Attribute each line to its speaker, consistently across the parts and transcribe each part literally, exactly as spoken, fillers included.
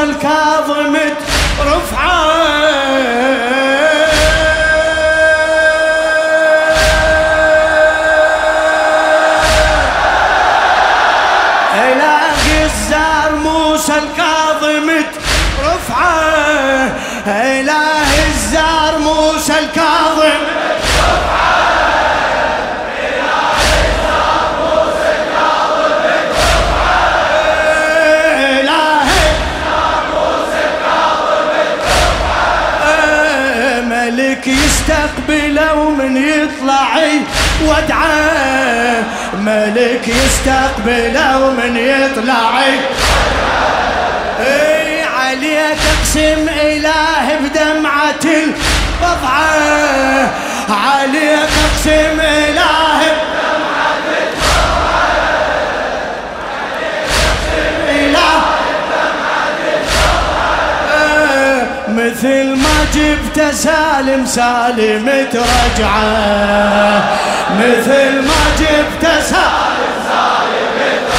Speaker 1: موسى الكاظم رفعه إلهي الزار موسى الكاظم رفعه إلهي الزار موسى الكاظم يستقبله ومن يطلع ودعه ملك يستقبله ومن يطلع اي عليك اقسم اله بدمعة البضعة عليك اقسم اله بدمعة البضعة اله بدمعة البضعة مثل ما جبت سالم سالم ترجعه مثل ما جبت سالم سالم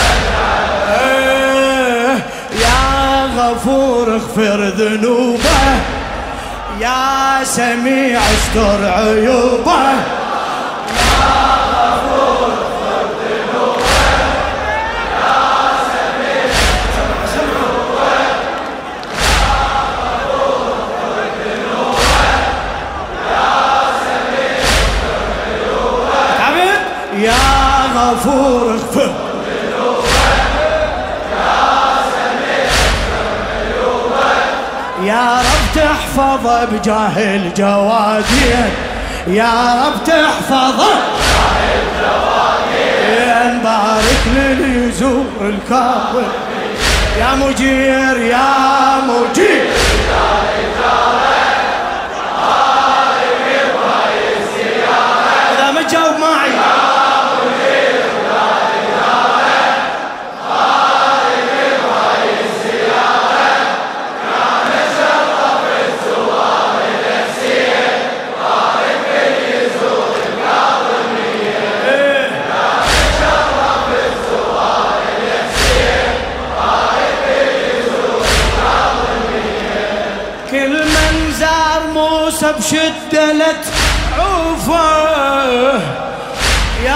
Speaker 1: ترجعه يا غفور اغفر ذنوبه يا سميع استر عيوبه يا غفور اغفر ذنوبه يا سميع استر عيوبه يا غفور اغفر ذنوبك يا سميع عيوبك يا رب تحفظه بجاه الجوادين يا رب تحفظه بجاه الجوادين بارك للي يزور الكاظم يا مجير يا مجير إذا ما تجاوب معي بشدة لا تعوفه يا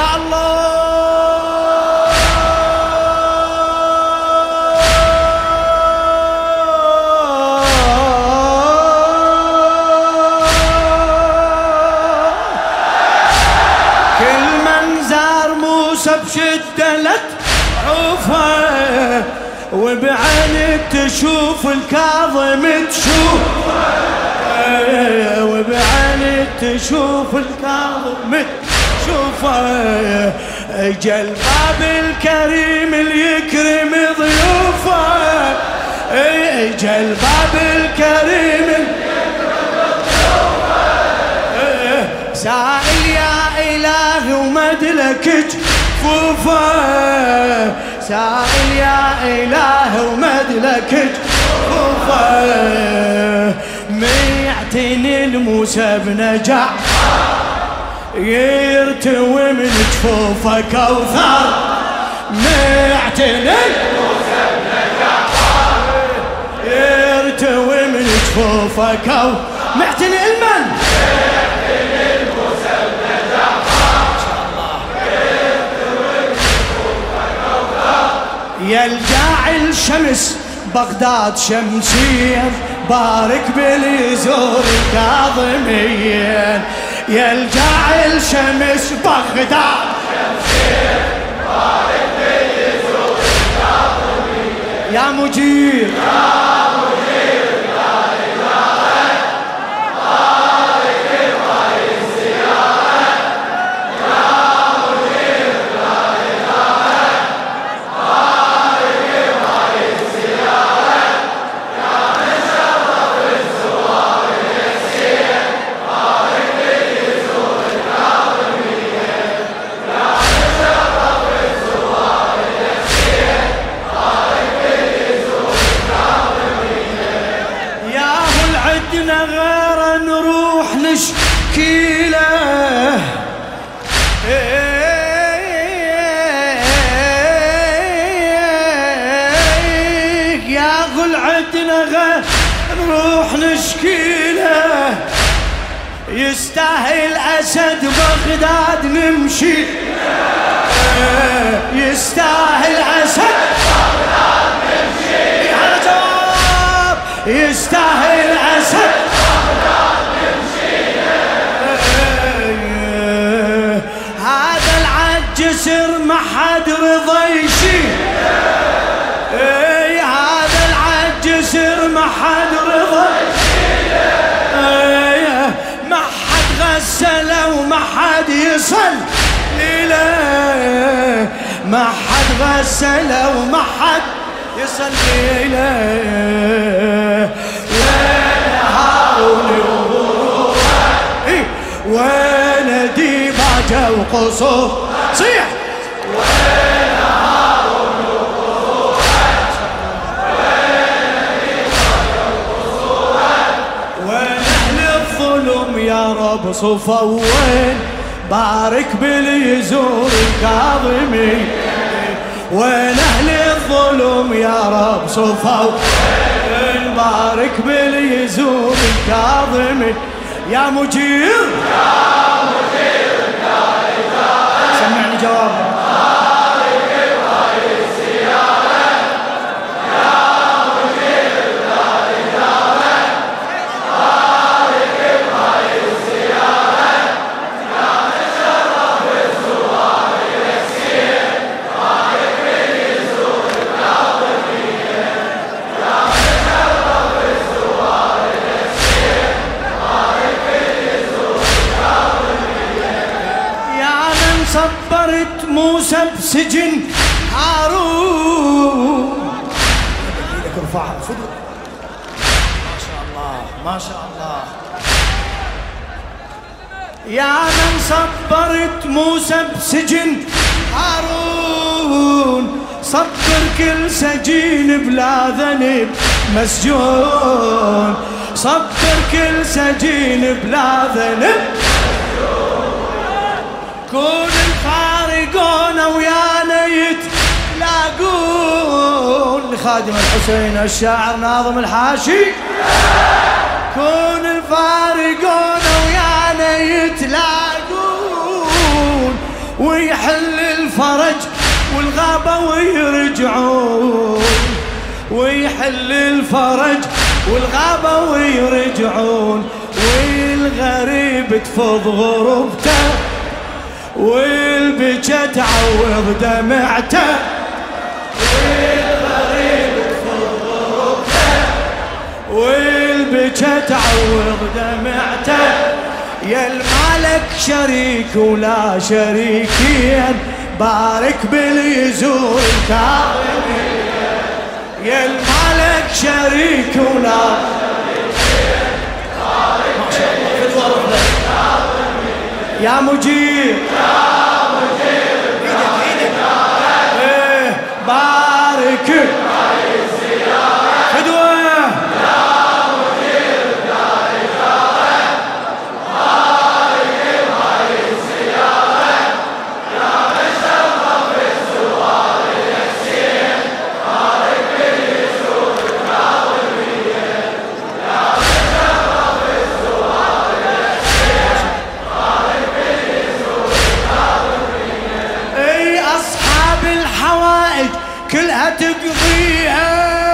Speaker 1: الله كل من زار موسى بشدة لا تعوفه وبعينك تشوف الكاظم تشوفه وبعينك تشوف الكاظم تشوفه اجا الباب الكريم اللي يكرم ضيوفه اجا الباب الكريم اللي يكرم ضيوفه سائل يا إلهي ومدلك جفوفه سائل يا إلهي ومدلك جفوفه ميعتني الموسى بنجع يرتوي من جفوفه كوثر ميعتني الموسى بنجع يرتوي من جفوفه كوثر معتني المن معتني الموسى بنجع ان شاء الله يرتوي من جفوفه كوثر يلجع الشمس بغداد شمسية بارك باليزور الكاظميين يلجع الشمس بغداد شمسية بارك باليزور الكاظميين يا مجير طلعت نغى نروح نشكيله، يستاهل أسد بغداد نمشي، يستاهل أسد بغداد نمشي، على جواب يستاهل أسد بغداد نمشي. هذا العجسر ما حد رضى يشيل، هذا العجسر ما حد رضى يشيل، ما حد غسله وما حد يصل إليه، ما حد غسله وما حد يصل إليه. وين هارون وغروره، وين ديباجة وقصور، صيح وين هارون وغروره، وين ديباجة وقصور، وين أهل الظلم يا رب صفوا، وين بارك باللي يزور الكاظمي، وين أهل الظلم يا رب صفوا، وين بارك باللي يزور الكاظمي. يا مجير يا مجير سمعني جواب. صبرت موسى بسجن هارون، ايدك ارفعها فدوة، ما شاء الله ما شاء الله. يا من صبرت موسى بسجن هارون، صبر كل سجين بلا ذنب مسجون، صبر كل سجين بلا ذنب. كون الفارقون ويانا يتلاقون، خادم الحسين الشاعر ناظم الحاشي، كون الفارقون ويانا يتلاقون، ويحل الفرج والغابة ويرجعون، ويحل الفرج والغابة ويرجعون، والغريب تفض غربته والبكا تعوض دمعته، والغريب تفض غربته والبكا تعوض دمعته. يا المالك شريك ولا شريكين، بارك باللي يزور الكاظمين، يا المالك شريك ولا شريكين، ما شاء الله في الورد. يا مجير يا مجير ايدك ايدك ايه بارك فدوة، يا مجير دار الجارة، بارك بهاي السيارة، يا مشرف الزوار اليسير، بارك باللي يزور الكاظمية، يا مشرف الزوار اليسير، بارك باللي يزور الكاظمية. اي اصحاب الحوائج كلها تقضيها،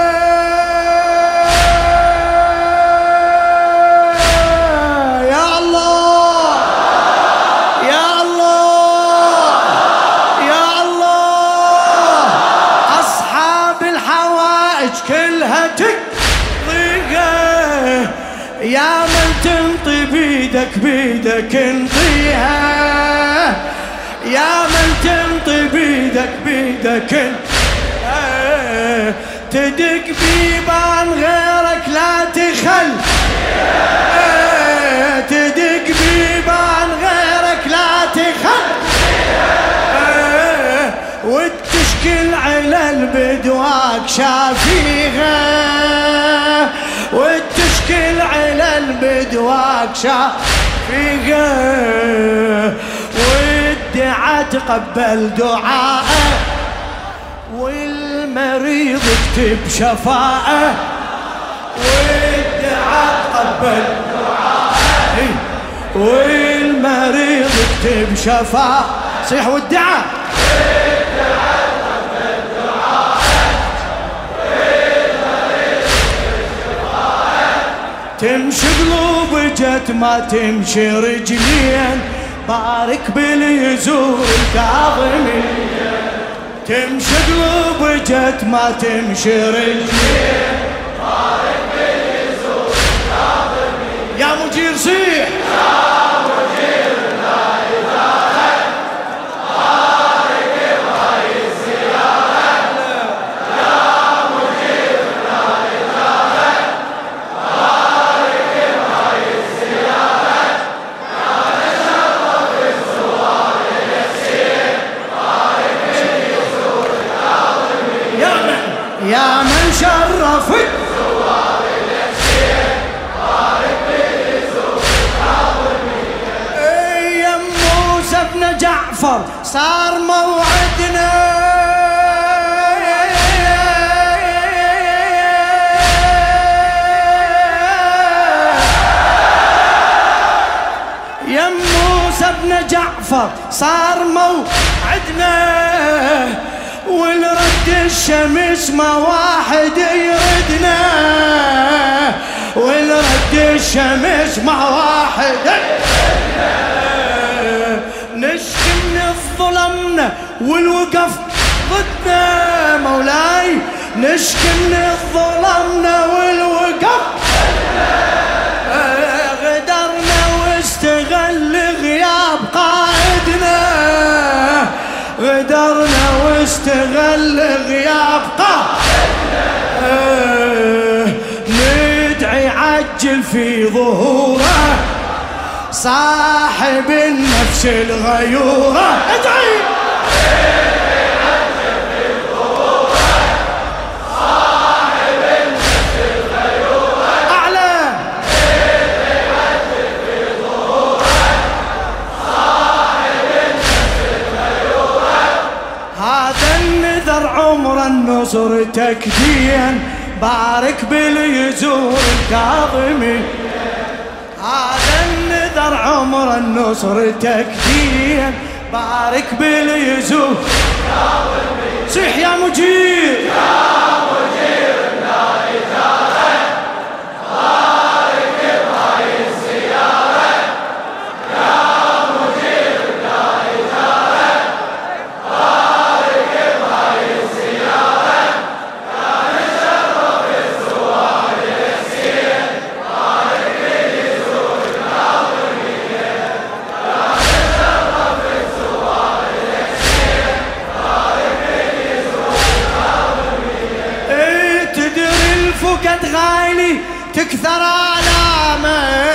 Speaker 1: يا الله يا الله يا الله، أصحاب الحوائج كلها تقضيها، يا من تنطي بيدك بيدك انطيها، يا من تنطي بيدك بيدك تدق بيبان غيرك لا تخل، تدق بيبان غيرك لا تخل، وتشكل على البدواك شافيها، وتشكل على البدواك شافيها، والدعاء تقبل دعاءه، والمريض يكتب شفاعة والدعاء قبل دعاءه، والمريض يكتب شفاعة صيح والدعاء تمشي قلوب جت ما تمشي رجلين، بارك باللي يزور الكاظمين. تمشي قلوب جت ما تمشي رجلين، بارك باللي يزور الكاظمين. يا مجير صيح يا مجير لا إله بارك بهاي الزيارة، يا مجير لا إله بارك بهاي الزيارة، يا تشرف الزوار اليسير بارك باللي يزور الكاظمين. يا من يا من شرفت الزوار اليسير بارك باللي يزور الكاظمين. يا موسى بن جعفر صار موعدنا، يا موسى بن جعفر صار موعدنا، والرد الشمس ما واحد يردنا، والرد الشمس ما واحد يردنا. نشكي من ظلمنا والوقف ضدنا مولاي، نشكي من ظلمنا والوقف غدرنا واستغل غياب قائدنا، غدرنا واستغل غياب قائدنا. ندعي عجل في ظهوره صاحب النفس الغيورة، ادعي عجل في ظهوره صاحب النفس الغيورة، أعلى ادعي عجل في ظهوره صاحب النفس الغيورة. هذا النذر عمر النصر تكدين، بارك باللي يزور الكاظمين. هذا النذر عمر النصر تكدين، بارك باللي يزور الكاظمين. صيح يا مجير يا مجير لا إله بارك بهاي الزيارة، يا مجير لا إله بارك بهاي الزيارة، يا تشرف الزوار اليسير بارك باللي يزور الكاظمين، يا تشرف الزوار اليسير بارك باللي يزور الكاظمين. ايه تدري الفقد غالي تكثر آلامه،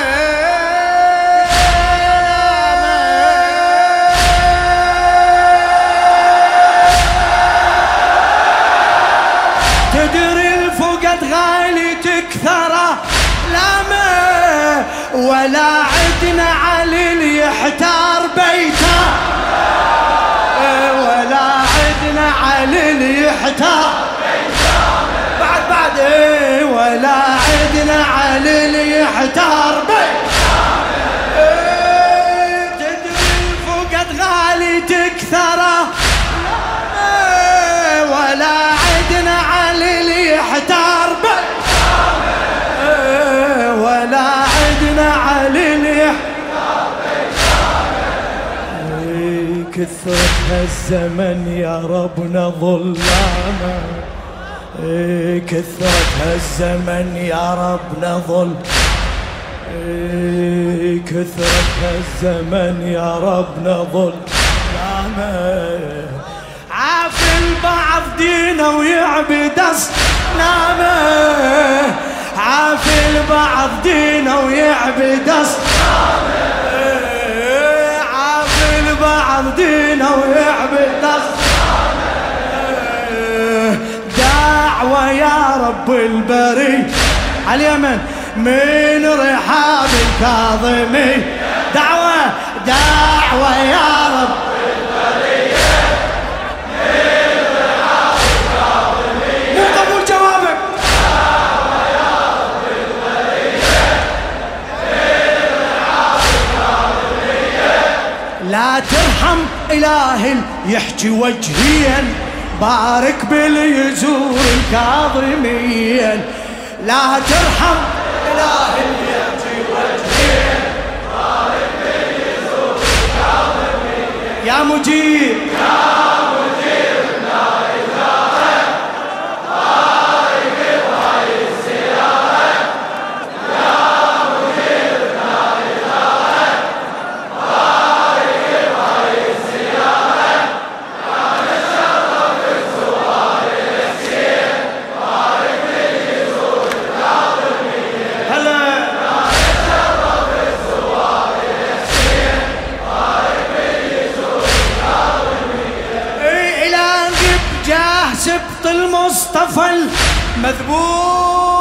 Speaker 1: تدري الفقد غالي تكثر آلامه، ولا عدنا علي اللي يحتار بيته، ولا عدنا علي اللي يحتار بيته، بعد بعد ايه ولا عدنا علي اللي يحتار بيته. ايه تدري الفقد غالي تكثر آلامه، ولا عدنا علي اللي يحتار بيته، ولا عدنا علي اللي يحتار بيته. كثرت هالزمن يا ربنا ظلامه، كثرت هالزمن يا ربنا ظل، كثرت هالزمن يا ربنا ظلامه. عاف البعض دينه ويعبد أصنامه، عاف البعض دينه ويعبد أصنامه، عاف البعض دينه ويعبد أصنامه. دعوة يا رب البري على اليمن من رحاب الكاظمي، دعوة دعوة يا رب البري من رحاب الكاظمي. مو قبول إلهي يحكي وجهيا بارك باللي يزور الكاظمين. لا ترحم إلهي يحكي وجهيا بارك باللي يزور الكاظمين. يا مجيب يا مجيب لا إله بارك بهاي الزيارة. يا مجيب لا إله بارك بهاي الزيارة. يا نشرف الزوار الحسين بارك باللي يزور الكاظمين. هلا يا نشرف الزوار الحسين بارك باللي يزور الكاظمين. إلى قب جاه سبط المصطفى المذبوح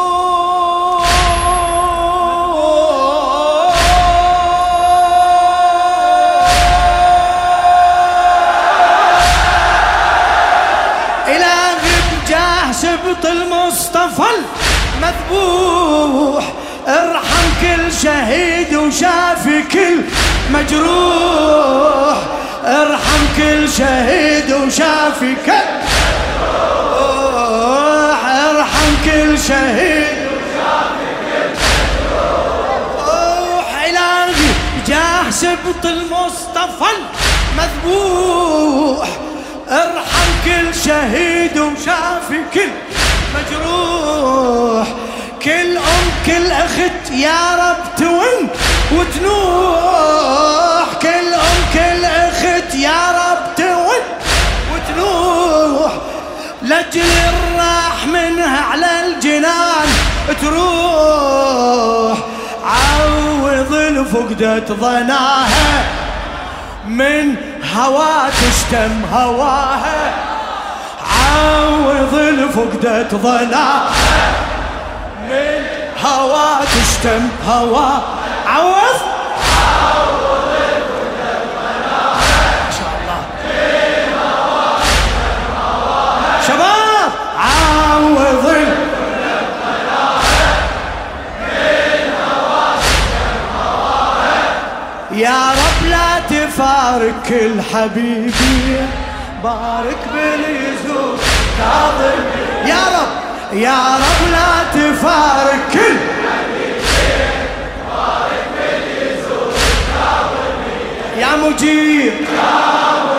Speaker 1: سبط المصطفى المذبوح. ارحم كل شهيد وشافي كل مجروح. ارحم كل شهيد وشافي كل مجروح. ارحم كل شهيد وشافي كل مجروح. إلهي جاه سبط المصطفى المذبوح. ارحم كل شهيد وشافي كل مجروح. كل أم كل أخت يا رب تون وتنوح. كل أم كل أخت يا رب تون وتنوح. لجل الراح منها على الجنان تروح. عوض الفقدة ظناها من هوا تشتم هواها. عوض الفقدة ظناها من هوا تشتم هوا. عوض عوض الفقدة ظناها ما شاء الله من هوا تشتم هواها. شباب عوض الفقدة ظناها من هوا تشتم هواها. يا رب لا تفارق كل حبيبي بارك باللي يزور كاظم. يا رب يا رب لا تفارق كل حبيبي بارك باللي يزور كاظم. يا مجيب يا مجيب